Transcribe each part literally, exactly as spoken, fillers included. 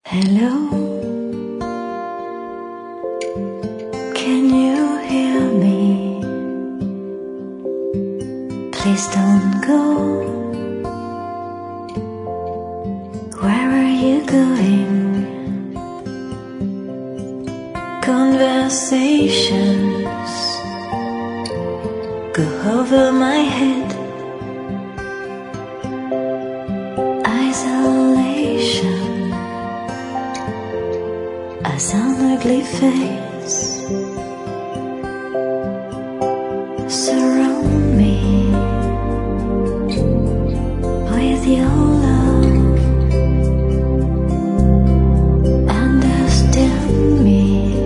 Hello, can you hear me? Please don't go. Where are you going? Conversations go over my head. Isolation as an ugly face. Surround me with your love. Understand me,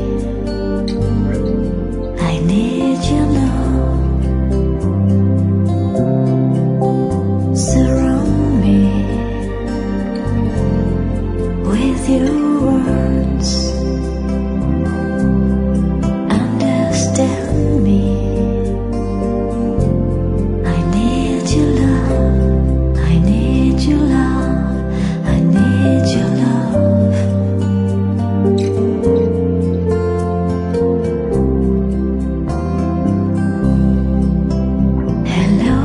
I need your love. Surround me with your words. Understand me, I need your love. I need your love. I need your love. Hello,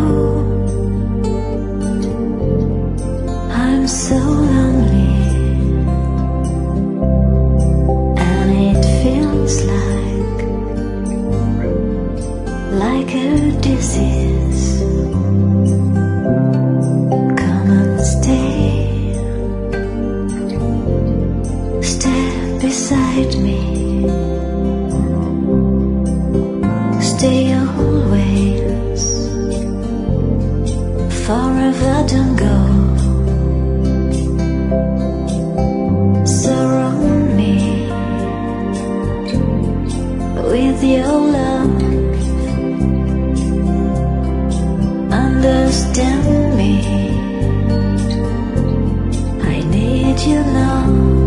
I'm so lonely, and it feels like like a disease. Come and stay, stay beside me, stay always, forever don't go. Surround me with your love. Understand me, I need your love.